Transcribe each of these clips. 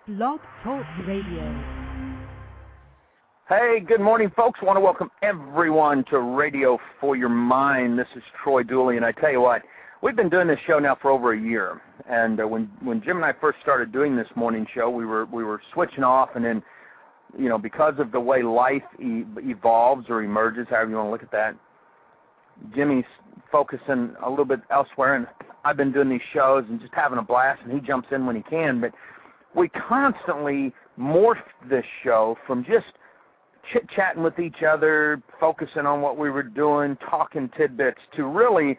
Blog Talk Radio. Hey, good morning, folks. I want to welcome everyone to Radio for Your Mind. This is Troy Dooley, and I tell you what, we've been doing this show now for over a year. And when Jim and I first started doing this morning show, we were switching off, and then, you know, because of the way life evolves or emerges, however you want to look at that, Jimmy's focusing a little bit elsewhere, and I've been doing these shows and just having a blast, and he jumps in when he can. But we constantly morphed this show from just chit-chatting with each other, focusing on what we were doing, talking tidbits, to really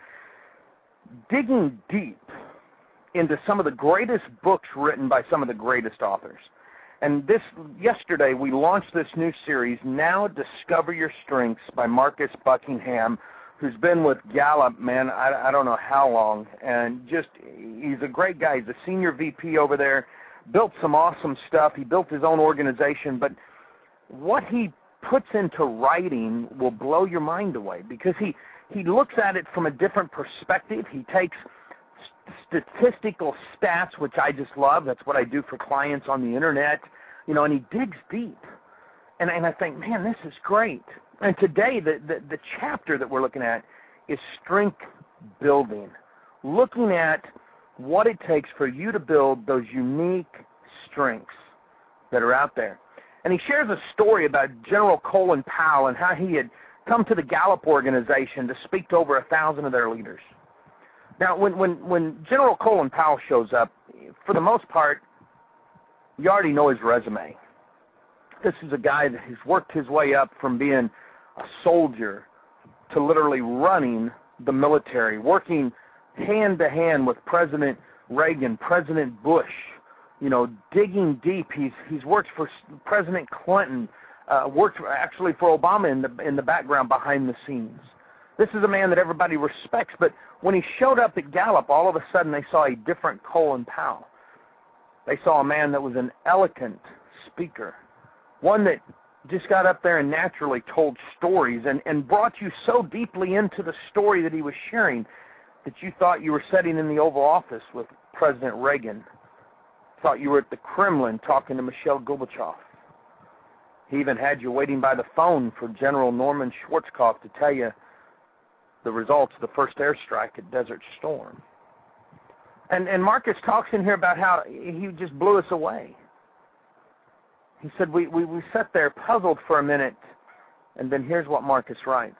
digging deep into some of the greatest books written by some of the greatest authors. And yesterday we launched this new series, Now Discover Your Strengths, by Marcus Buckingham, who's been with Gallup, man, I don't know how long, and just, he's a great guy. He's a senior VP over there, built some awesome stuff. He built his own organization, but what he puts into writing will blow your mind away, because he looks at it from a different perspective. He takes statistical stats, which I just love. That's what I do for clients on the internet, you know, and he digs deep. And I think, man, this is great. And today, the chapter that we're looking at is strength building, looking at what it takes for you to build those unique strengths that are out there. And he shares a story about General Colin Powell and how he had come to the Gallup organization to speak to over 1,000 of their leaders. Now, when General Colin Powell shows up, for the most part, you already know his resume. This is a guy that has worked his way up from being a soldier to literally running the military, working hand-to-hand with President Reagan, President Bush, you know, digging deep. He's worked for President Clinton, worked actually for Obama in the background behind the scenes. This is a man that everybody respects, but when he showed up at Gallup, all of a sudden they saw a different Colin Powell. They saw a man that was an eloquent speaker, one that just got up there and naturally told stories and brought you so deeply into the story that he was sharing that you thought you were sitting in the Oval Office with President Reagan, thought you were at the Kremlin talking to Michelle Gorbachev. He even had you waiting by the phone for General Norman Schwarzkopf to tell you the results of the first airstrike at Desert Storm. And Marcus talks in here about how he just blew us away. He said, we sat there puzzled for a minute, and then here's what Marcus writes.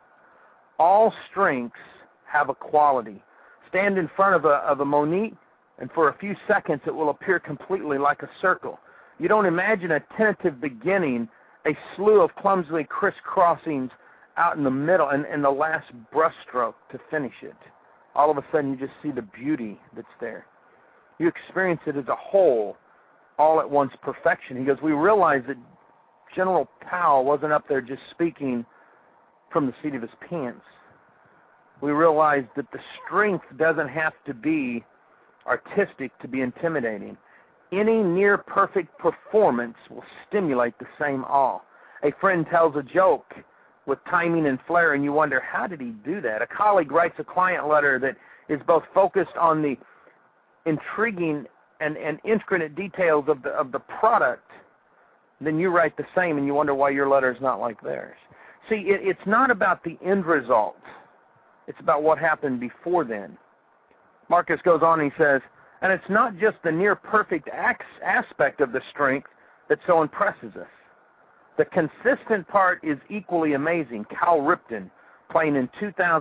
All strengths have a quality. Stand in front of a Monet, and for a few seconds it will appear completely like a circle. You don't imagine a tentative beginning, a slew of clumsily crisscrossings out in the middle, and the last brushstroke to finish it. All of a sudden you just see the beauty that's there. You experience it as a whole, all at once perfection. He goes, we realize that General Powell wasn't up there just speaking from the seat of his pants. We realize that the strength doesn't have to be artistic to be intimidating. Any near-perfect performance will stimulate the same awe. A friend tells a joke with timing and flair, and you wonder, how did he do that? A colleague writes a client letter that is both focused on the intriguing and intricate details of the product. Then you write the same, and you wonder why your letter is not like theirs. See, it's not about the end result. It's about what happened before then. Marcus goes on and he says, and it's not just the near-perfect aspect of the strength that so impresses us. The consistent part is equally amazing. Cal Ripken, playing in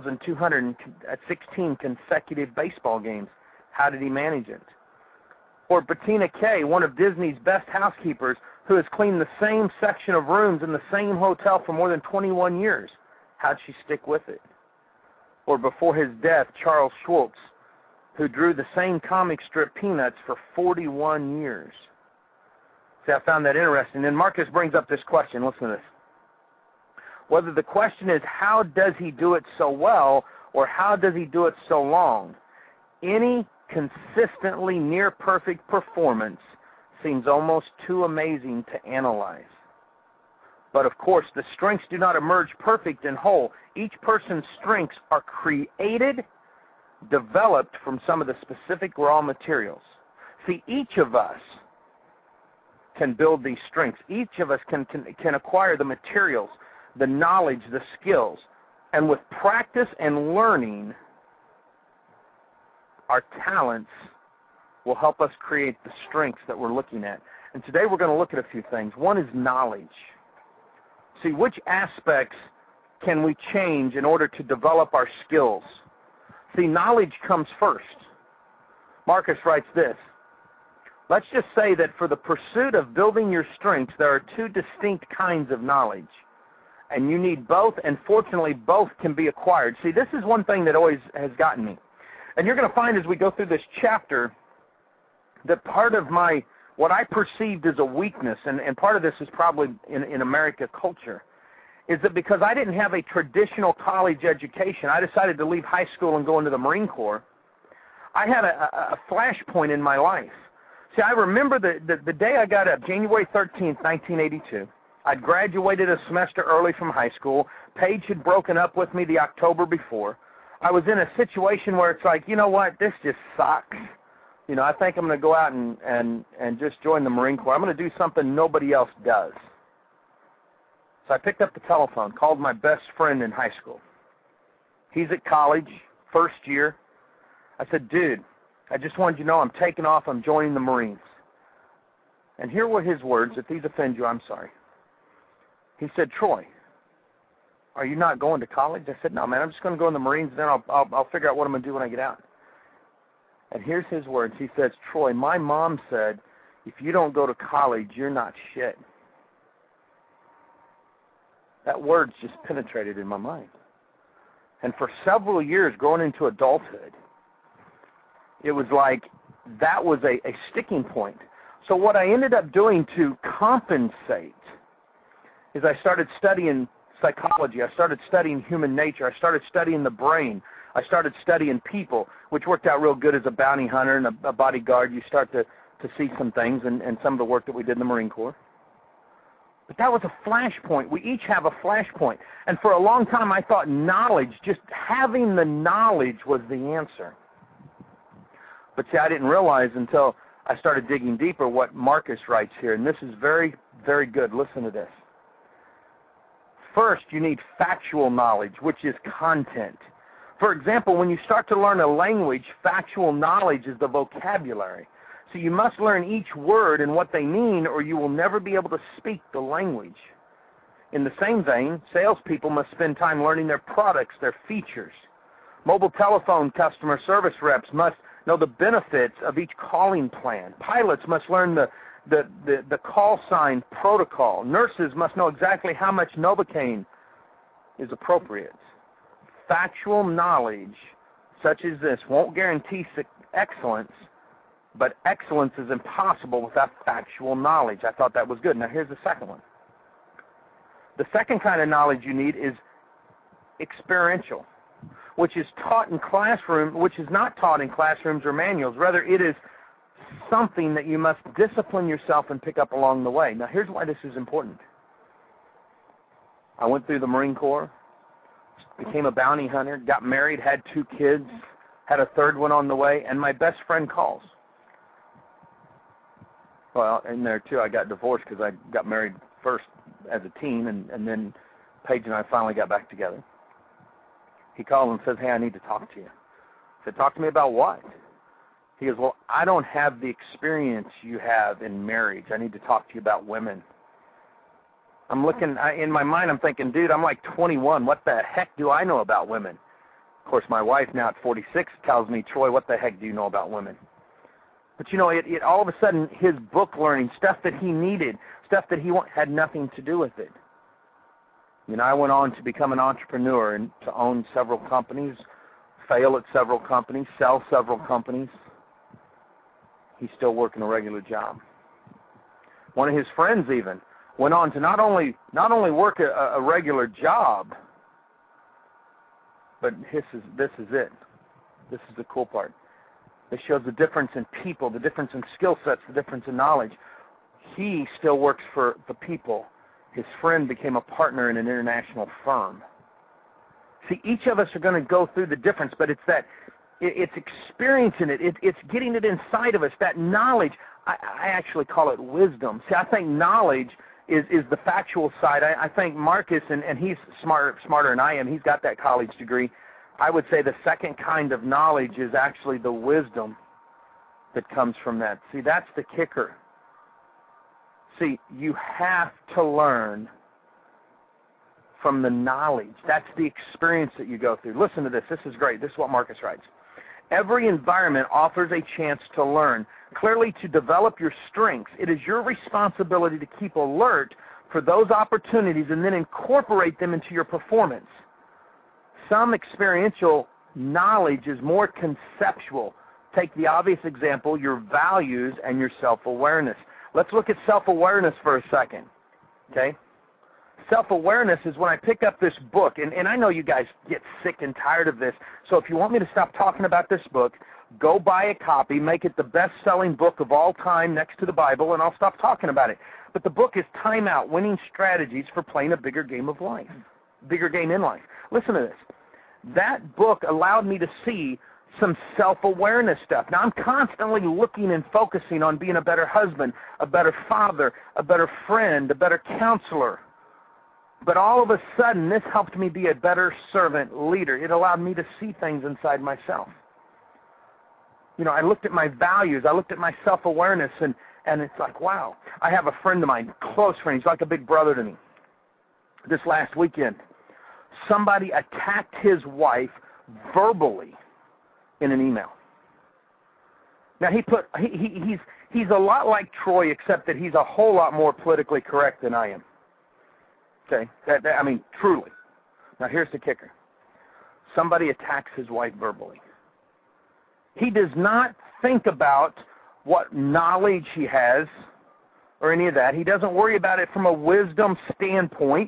2,216 consecutive baseball games. How did he manage it? Or Bettina Kay, one of Disney's best housekeepers, who has cleaned the same section of rooms in the same hotel for more than 21 years. How'd she stick with it? Or before his death, Charles Schulz, who drew the same comic strip Peanuts for 41 years. See, I found that interesting. And Marcus brings up this question. Listen to this. Whether the question is, how does he do it so well, or how does he do it so long? Any consistently near-perfect performance seems almost too amazing to analyze. But of course, the strengths do not emerge perfect and whole. Each person's strengths are created, developed from some of the specific raw materials. See, each of us can build these strengths. Each of us can acquire the materials, the knowledge, the skills. And with practice and learning, our talents will help us create the strengths that we're looking at. And today we're going to look at a few things. One is knowledge. See, which aspects can we change in order to develop our skills? See, knowledge comes first. Marcus writes this: let's just say that for the pursuit of building your strengths, there are two distinct kinds of knowledge. And you need both, and fortunately both can be acquired. See, this is one thing that always has gotten me. And you're going to find as we go through this chapter that part of what I perceived as a weakness, and part of this is probably in America culture, is that because I didn't have a traditional college education, I decided to leave high school and go into the Marine Corps. I had a flashpoint in my life. See, I remember the day I got up, January 13th, 1982. I'd graduated a semester early from high school. Paige had broken up with me the October before. I was in a situation where it's like, you know what, this just sucks. You know, I think I'm going to go out and just join the Marine Corps. I'm going to do something nobody else does. So I picked up the telephone, called my best friend in high school. He's at college, first year. I said, dude, I just wanted you to know I'm taking off. I'm joining the Marines. And here were his words. If these offend you, I'm sorry. He said, Troy, are you not going to college? I said, no, man, I'm just going to go in the Marines, and then I'll figure out what I'm going to do when I get out. And here's his words. He says, Troy, my mom said, if you don't go to college, you're not shit. That word just penetrated in my mind. And for several years growing into adulthood, it was like that was a sticking point. So what I ended up doing to compensate is I started studying psychology. I started studying human nature. I started studying the brain. I started studying people, which worked out real good as a bounty hunter and a bodyguard. You start to see some things and some of the work that we did in the Marine Corps. But that was a flashpoint. We each have a flashpoint. And for a long time I thought knowledge, just having the knowledge was the answer. But see, I didn't realize until I started digging deeper what Marcus writes here. And this is very, very good. Listen to this. First, you need factual knowledge, which is content. For example, when you start to learn a language, factual knowledge is the vocabulary. So you must learn each word and what they mean, or you will never be able to speak the language. In the same vein, salespeople must spend time learning their products, their features. Mobile telephone customer service reps must know the benefits of each calling plan. Pilots must learn the call sign protocol. Nurses must know exactly how much Novocaine is appropriate. Factual knowledge such as this won't guarantee excellence, but excellence is impossible without factual knowledge. I thought that was good. Now here's the second one. The second kind of knowledge you need is experiential, which is taught in classroom, which is not taught in classrooms or manuals. Rather, it is something that you must discipline yourself and pick up along the way. Now, here's why this is important. I went through the Marine Corps, became a bounty hunter, got married, had 2 kids, had a third one on the way, and my best friend calls. Well, in there, too, I got divorced because I got married first as a teen, and then Paige and I finally got back together. He called and says, hey, I need to talk to you. I said, talk to me about what? He goes, well, I don't have the experience you have in marriage. I need to talk to you about women. I'm looking, in my mind, I'm thinking, dude, I'm like 21. What the heck do I know about women? Of course, my wife now at 46 tells me, Troy, what the heck do you know about women? But, you know, it all of a sudden, his book learning, stuff that he needed, stuff that he had nothing to do with it. You know, I went on to become an entrepreneur and to own several companies, fail at several companies, sell several companies. He's still working a regular job. One of his friends even went on to not only work a regular job, but this is it. This is the cool part. It shows the difference in people, the difference in skill sets, the difference in knowledge. He still works for the people. His friend became a partner in an international firm. See, each of us are going to go through the difference, but it's It's experiencing it. It's getting it inside of us, that knowledge. I actually call it wisdom. See, I think knowledge is the factual side. I think Marcus, and he's smarter than I am, he's got that college degree. I would say the second kind of knowledge is actually the wisdom that comes from that. See, that's the kicker. See, you have to learn from the knowledge. That's the experience that you go through. Listen to this. This is great. This is what Marcus writes. Every environment offers a chance to learn. Clearly, to develop your strengths, it is your responsibility to keep alert for those opportunities and then incorporate them into your performance. Some experiential knowledge is more conceptual. Take the obvious example, your values and your self-awareness. Let's look at self-awareness for a second, okay? Self-awareness is when I pick up this book, and I know you guys get sick and tired of this, so if you want me to stop talking about this book, go buy a copy, make it the best-selling book of all time next to the Bible, and I'll stop talking about it. But the book is Time Out, Winning Strategies for Playing a Bigger Game of Life, bigger game in life. Listen to this. That book allowed me to see some self-awareness stuff. Now, I'm constantly looking and focusing on being a better husband, a better father, a better friend, a better counselor. But all of a sudden, this helped me be a better servant leader. It allowed me to see things inside myself. You know, I looked at my values. I looked at my self-awareness, and it's like, wow. I have a friend of mine, close friend. He's like a big brother to me. This last weekend, somebody attacked his wife verbally in an email. Now, he's a lot like Troy, except that he's a whole lot more politically correct than I am. Okay? I mean, truly. Now, here's the kicker. Somebody attacks his wife verbally. He does not think about what knowledge he has or any of that. He doesn't worry about it from a wisdom standpoint.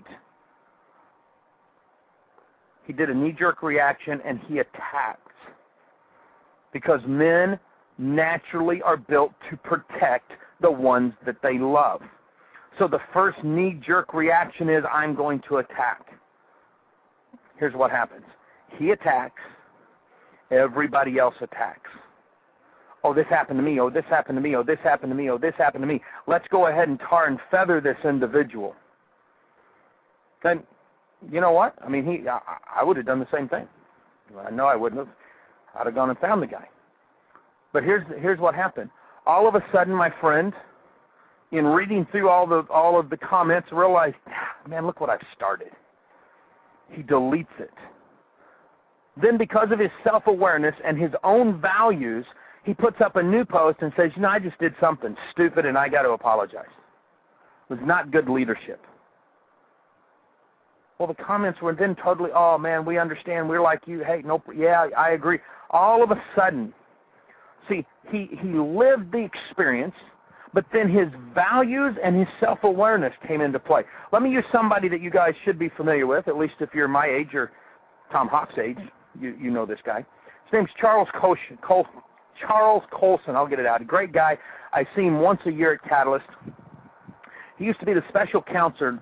He did a knee-jerk reaction, and he attacks. Because men naturally are built to protect the ones that they love. So the first knee-jerk reaction is, I'm going to attack. Here's what happens. He attacks. Everybody else attacks. Oh, this happened to me. Oh, this happened to me. Oh, this happened to me. Oh, this happened to me. Let's go ahead and tar and feather this individual. Then, you know what? I mean, I would have done the same thing. I know I wouldn't have. I'd have gone and found the guy. But here's what happened. All of a sudden, my friend, in reading through all of the comments, realized, man, look what I've started. He deletes it. Then because of his self-awareness and his own values, he puts up a new post and says, I just did something stupid and I got to apologize. It was not good leadership. Well, the comments were then totally, oh, man, we understand. We're like you. Hey, no, yeah, I agree. All of a sudden, see, he lived the experience, but then his values and his self-awareness came into play. Let me use somebody that you guys should be familiar with, at least if you're my age or Tom Hawk's age. You know this guy. His name's Charles Colson. I'll get it out. A great guy. I see him once a year at Catalyst. He used to be the special counsel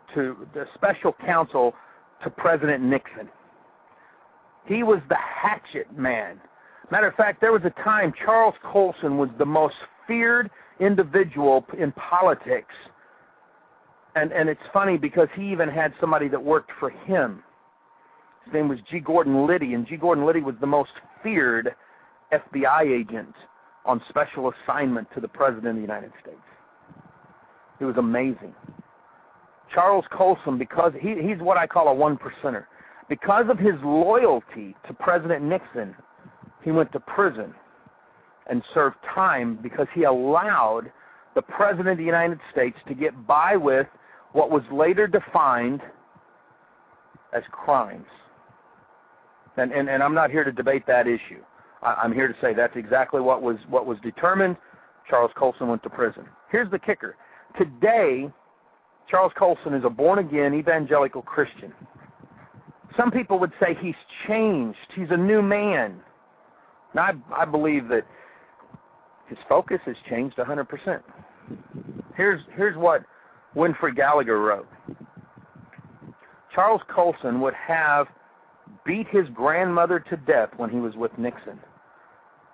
to President Nixon. He was the hatchet man. Matter of fact, there was a time Charles Colson was the most feared individual in politics. And it's funny because he even had somebody that worked for him. His name was G. Gordon Liddy, and G. Gordon Liddy was the most feared FBI agent on special assignment to the President of the United States. It was amazing. Charles Colson, because he's what I call a one-percenter. Because of his loyalty to President Nixon, he went to prison and served time because he allowed the President of the United States to get by with what was later defined as crimes. And I'm not here to debate that issue. I'm here to say that's exactly what was determined. Charles Colson went to prison. Here's the kicker. Today, Charles Colson is a born-again evangelical Christian. Some people would say he's changed. He's a new man. Now, I believe that his focus has changed 100%. Here's what Winfrey Gallagher wrote. Charles Colson would have beat his grandmother to death when he was with Nixon.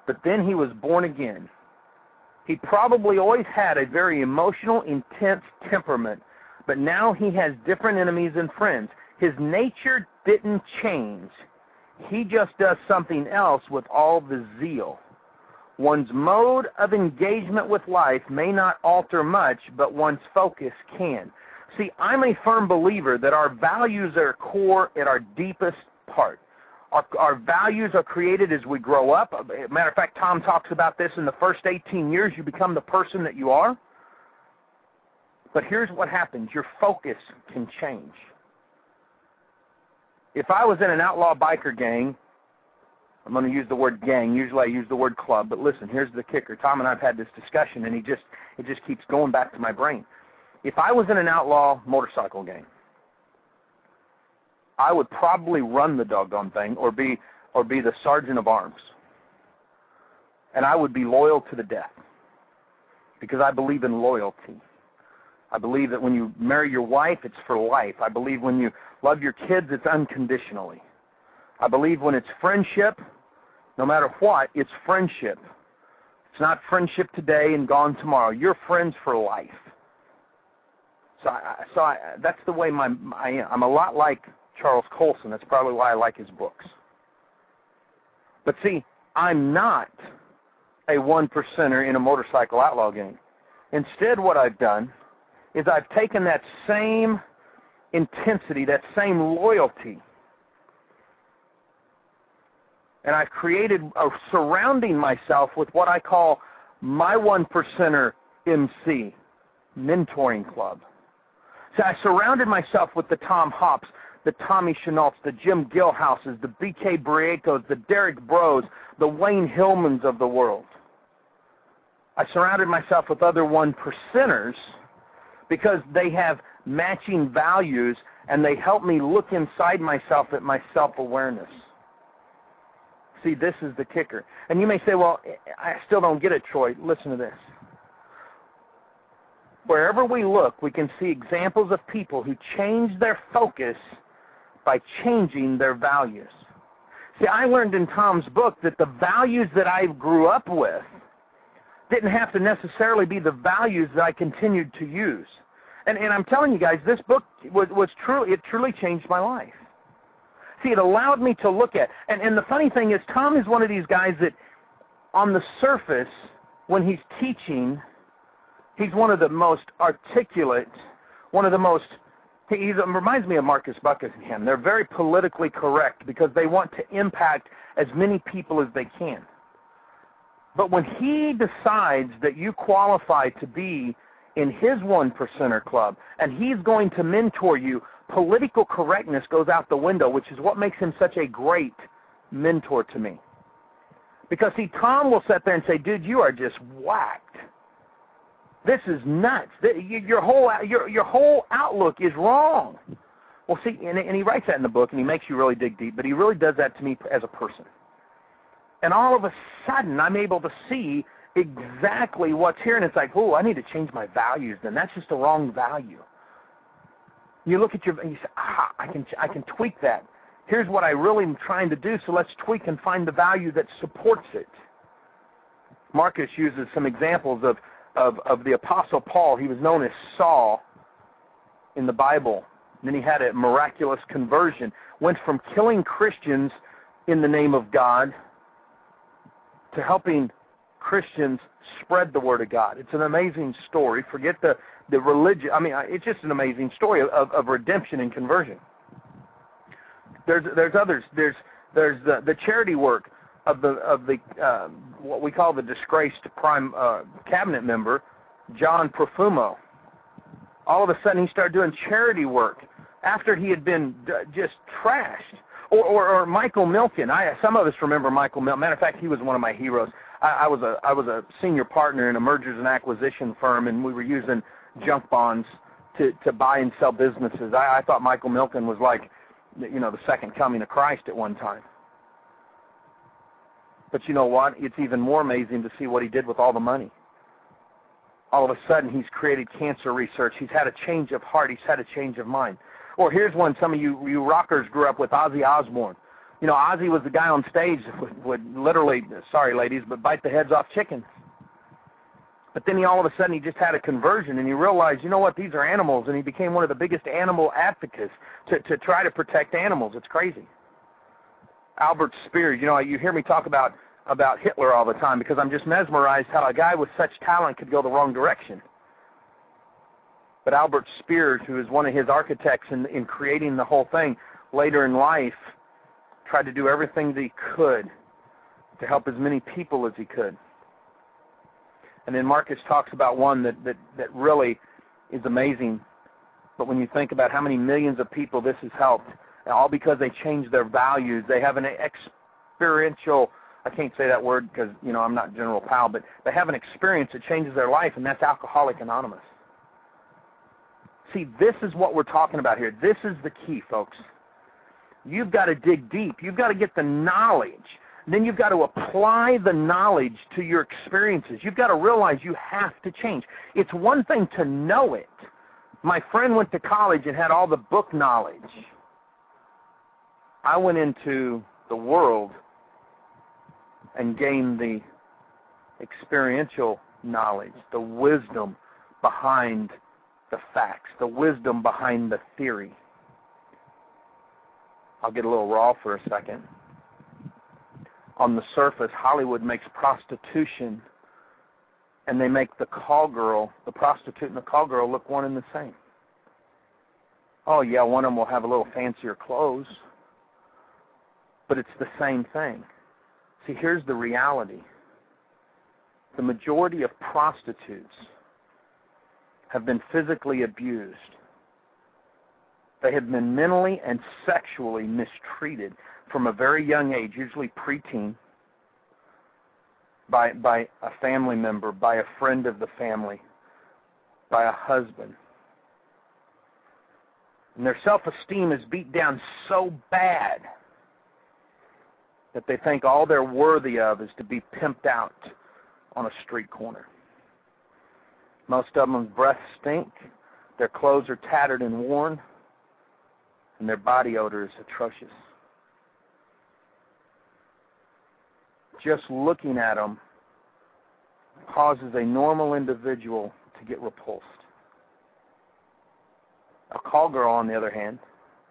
but then he was born again. He probably always had a very emotional, intense temperament, but now he has different enemies and friends. His nature didn't change. He just does something else with all the zeal. One's mode of engagement with life may not alter much, but one's focus can. See, I'm a firm believer that our values are core at our deepest part. Our values are created as we grow up. Matter of fact, Tom talks about this. In the first 18 years, you become the person that you are. But here's what happens. Your focus can change. If I was in an outlaw biker gang, I'm going to use the word gang. Usually I use the word club. But listen, here's the kicker. Tom and I have had this discussion, and it just keeps going back to my brain. If I was in an outlaw motorcycle gang, I would probably run the doggone thing or be the sergeant of arms. And I would be loyal to the death because I believe in loyalty. I believe that when you marry your wife, it's for life. I believe when you love your kids, it's unconditionally. I believe when it's friendship, no matter what, it's friendship. It's not friendship today and gone tomorrow. You're friends for life. So that's the way I am. I'm a lot like Charles Colson. That's probably why I like his books. But see, I'm not a 1%er in a motorcycle outlaw gang. Instead, what I've done is I've taken that same intensity, that same loyalty, and I've created surrounding myself with what I call my 1%er MC, mentoring club. So I surrounded myself with the Tom Hopps, the Tommy Chenaults, the Jim Gilhouses, the B.K. Briecos, the Derek Bros, the Wayne Hillmans of the world. I surrounded myself with other 1%ers because they have matching values and they help me look inside myself at my self-awareness. See, this is the kicker. And you may say, well, I still don't get it, Troy. Listen to this. Wherever we look, we can see examples of people who change their focus by changing their values. See, I learned in Tom's book that the values that I grew up with didn't have to necessarily be the values that I continued to use. And I'm telling you guys, this book was truly changed my life. See, it allowed me to look at, and the funny thing is, Tom is one of these guys that on the surface, when he's teaching, he's one of the most articulate, he reminds me of Marcus Buckingham. They're very politically correct because they want to impact as many people as they can. But when he decides that you qualify to be in his 1%er club and he's going to mentor you, political correctness goes out the window, which is what makes him such a great mentor to me. Because, see, Tom will sit there and say, dude, you are just whacked. This is nuts. Your whole outlook is wrong. Well, see, and he writes that in the book, and he makes you really dig deep, but he really does that to me as a person. And all of a sudden, I'm able to see exactly what's here, and it's like, oh, I need to change my values then. That's just the wrong value. You look at and you say, I can tweak that. Here's what I really am trying to do, so let's tweak and find the value that supports it. Marcus uses some examples of the Apostle Paul. He was known as Saul in the Bible. And then he had a miraculous conversion. Went from killing Christians in the name of God to helping Christians spread the word of God. It's an amazing story. Forget the religion. I mean, it's just an amazing story of redemption and conversion. There's others. There's the charity work of the what we call the disgraced prime cabinet member, John Profumo. All of a sudden, he started doing charity work after he had been just trashed. Or Michael Milken. Some of us remember Michael Milken. Matter of fact, he was one of my heroes. I was a senior partner in a mergers and acquisition firm, and we were using junk bonds to buy and sell businesses. I thought Michael Milken was like, the second coming of Christ at one time. But you know what? It's even more amazing to see what he did with all the money. All of a sudden, he's created cancer research. He's had a change of heart. He's had a change of mind. Or here's one some of you rockers grew up with, Ozzy Osbourne. You know, Ozzy was the guy on stage that would literally, sorry ladies, but bite the heads off chickens. But then all of a sudden he just had a conversion and he realized, you know what, these are animals, and he became one of the biggest animal advocates to try to protect animals. It's crazy. Albert Speer, you know, you hear me talk about Hitler all the time because I'm just mesmerized how a guy with such talent could go the wrong direction. But Albert Speer, who is one of his architects in creating the whole thing, later in life tried to do everything that he could to help as many people as he could. And then Marcus talks about one that really is amazing. But when you think about how many millions of people this has helped, all because they changed their values, they have an experiential, I can't say that word because, you know, I'm not General Powell, but they have an experience that changes their life, and that's Alcoholics Anonymous. See, this is what we're talking about here. This is the key, folks. You've got to dig deep. You've got to get the knowledge. Then you've got to apply the knowledge to your experiences. You've got to realize you have to change. It's one thing to know it. My friend went to college and had all the book knowledge. I went into the world and gained the experiential knowledge, the wisdom behind the facts, the wisdom behind the theory. I'll get a little raw for a second. On the surface, Hollywood makes prostitution, and they make the call girl, the prostitute and the call girl, look one and the same. Oh, yeah, one of them will have a little fancier clothes, but it's the same thing. See, here's the reality. The majority of prostitutes have been physically abused. They have been mentally and sexually mistreated from a very young age, usually preteen, by a family member, by a friend of the family, by a husband. And their self-esteem is beat down so bad that they think all they're worthy of is to be pimped out on a street corner. Most of them's breath stink, their clothes are tattered and worn, and their body odor is atrocious. Just looking at them causes a normal individual to get repulsed. A call girl, on the other hand,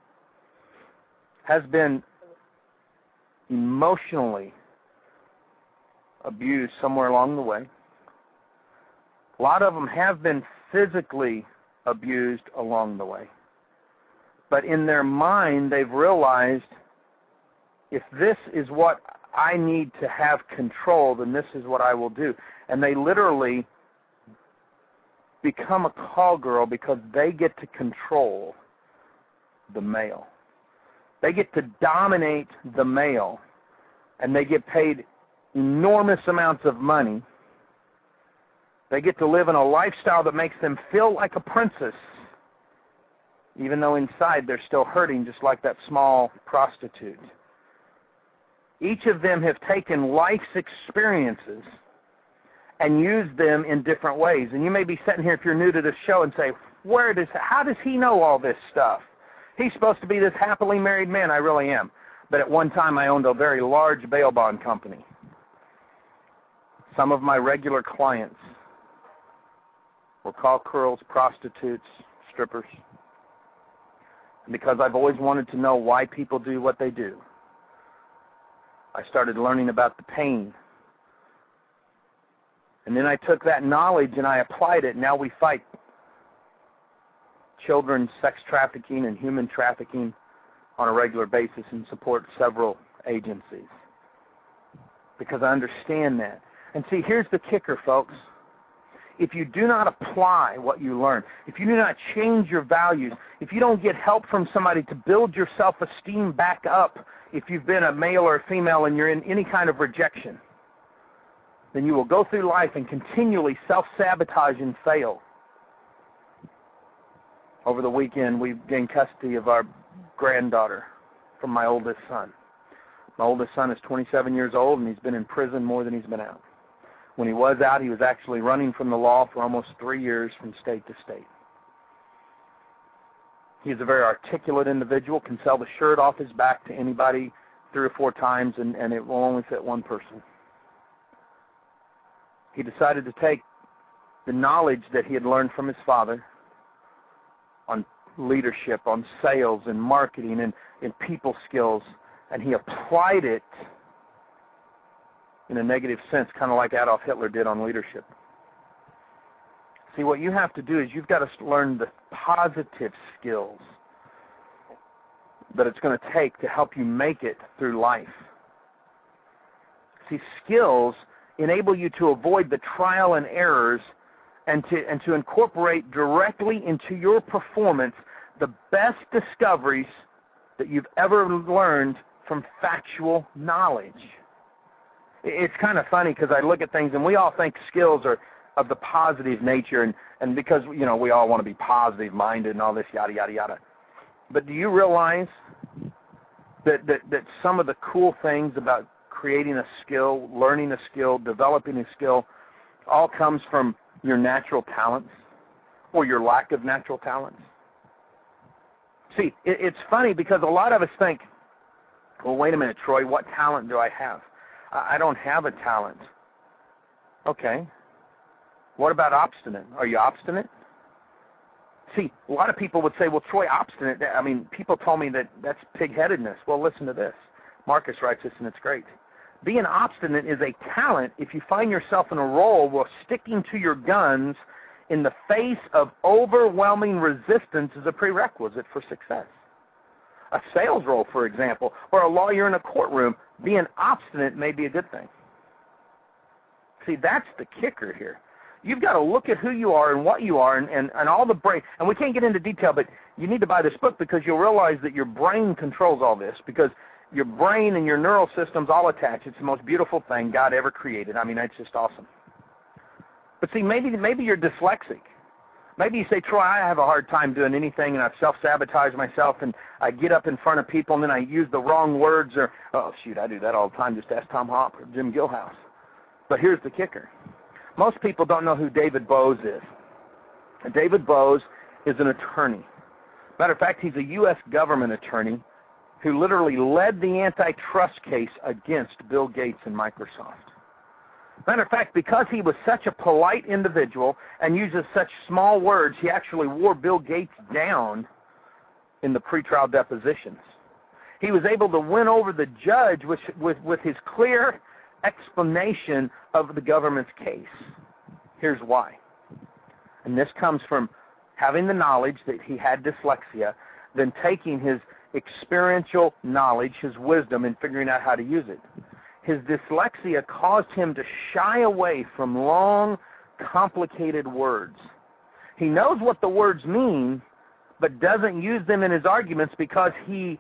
has been emotionally abused somewhere along the way. A lot of them have been physically abused along the way. But in their mind, they've realized, if this is what I need to have control, then this is what I will do. And they literally become a call girl because they get to control the male. They get to dominate the male, and they get paid enormous amounts of money. They get to live in a lifestyle that makes them feel like a princess, even though inside they're still hurting just like that small prostitute. Each of them have taken life's experiences and used them in different ways. And you may be sitting here, if you're new to this show, and say, how does he know all this stuff? He's supposed to be this happily married man. I really am. But at one time I owned a very large bail bond company. Some of my regular clients were call girls, prostitutes, strippers. And because I've always wanted to know why people do what they do, I started learning about the pain. And then I took that knowledge and I applied it. Now we fight children's sex trafficking and human trafficking on a regular basis and support several agencies. Because I understand that. And see, here's the kicker, folks. If you do not apply what you learn, if you do not change your values, if you don't get help from somebody to build your self-esteem back up, if you've been a male or a female and you're in any kind of rejection, then you will go through life and continually self-sabotage and fail. Over the weekend, we gained custody of our granddaughter from my oldest son. My oldest son is 27 years old, and he's been in prison more than he's been out. When he was out, he was actually running from the law for almost 3 years from state to state. He's a very articulate individual, can sell the shirt off his back to anybody 3 or 4 times, and it will only fit one person. He decided to take the knowledge that he had learned from his father on leadership, on sales and marketing and people skills, and he applied it in a negative sense, kind of like Adolf Hitler did on leadership. See, what you have to do is you've got to learn the positive skills that it's going to take to help you make it through life. See, skills enable you to avoid the trial and errors and to incorporate directly into your performance the best discoveries that you've ever learned from factual knowledge. It's kind of funny because I look at things and we all think skills are of the positive nature, and because, you know, we all want to be positive-minded and all this yada, yada, yada. But do you realize that some of the cool things about creating a skill, learning a skill, developing a skill, all comes from your natural talents or your lack of natural talents? See, it's funny because a lot of us think, well, wait a minute, Troy, what talent do I have? I don't have a talent. Okay. What about obstinate? Are you obstinate? See, a lot of people would say, well, Troy, obstinate, I mean, people told me that's pig-headedness. Well, listen to this. Marcus writes this, and it's great. Being obstinate is a talent if you find yourself in a role where sticking to your guns in the face of overwhelming resistance is a prerequisite for success. A sales role, for example, or a lawyer in a courtroom, being obstinate may be a good thing. See, that's the kicker here. You've got to look at who you are and what you are and all the brain. And we can't get into detail, but you need to buy this book because you'll realize that your brain controls all this, because your brain and your neural systems all attach. It's the most beautiful thing God ever created. I mean, it's just awesome. But see, maybe you're dyslexic. Maybe you say, Troy, I have a hard time doing anything, and I've self-sabotaged myself, and I get up in front of people, and then I use the wrong words, or, oh, shoot, I do that all the time. Just ask Tom Hopp or Jim Gilhouse. But here's the kicker. Most people don't know who David Bose is. And David Bose is an attorney. Matter of fact, he's a U.S. government attorney who literally led the antitrust case against Bill Gates and Microsoft. Matter of fact, because he was such a polite individual and uses such small words, he actually wore Bill Gates down in the pretrial depositions. He was able to win over the judge with his clear explanation of the government's case. Here's why. And this comes from having the knowledge that he had dyslexia, then taking his experiential knowledge, his wisdom, and figuring out how to use it. His dyslexia caused him to shy away from long, complicated words. He knows what the words mean, but doesn't use them in his arguments because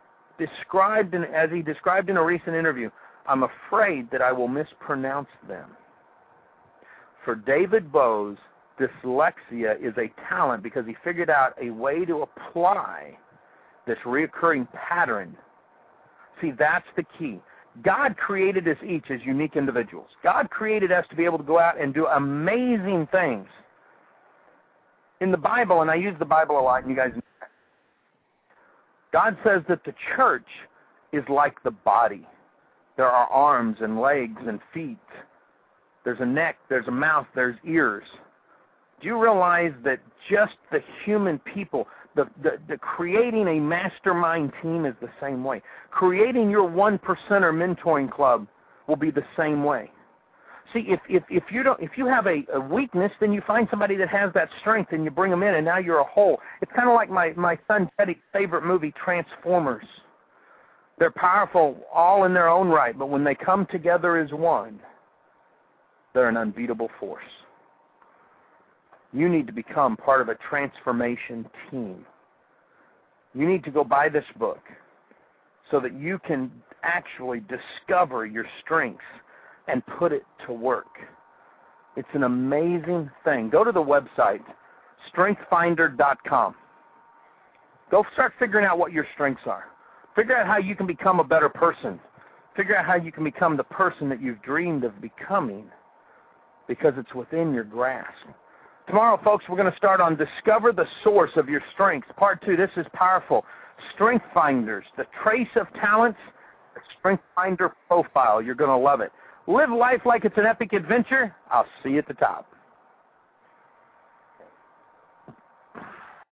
as he described in a recent interview, I'm afraid that I will mispronounce them. For David Bose, dyslexia is a talent because he figured out a way to apply this reoccurring pattern. See, that's the key. God created us each as unique individuals. God created us to be able to go out and do amazing things. In the Bible, and I use the Bible a lot, and you guys know that, God says that the church is like the body. There are arms and legs and feet. There's a neck, there's a mouth, there's ears. Do you realize that just the human people, the creating a mastermind team is the same way. Creating your 1%er mentoring club will be the same way. See, if you have a weakness, then you find somebody that has that strength and you bring them in, and now you're a whole. It's kind of like my son Teddy's favorite movie, Transformers. They're powerful all in their own right, but when they come together as one, they're an unbeatable force. You need to become part of a transformation team. You need to go buy this book so that you can actually discover your strengths and put it to work. It's an amazing thing. Go to the website, strengthfinder.com. Go start figuring out what your strengths are. Figure out how you can become a better person. Figure out how you can become the person that you've dreamed of becoming, because it's within your grasp. Tomorrow, folks, we're going to start on Discover the Source of Your Strengths. Part 2, this is powerful. Strength Finders, the trace of talents that StrengthsFinder profile. You're going to love it. Live life like it's an epic adventure. I'll see you at the top.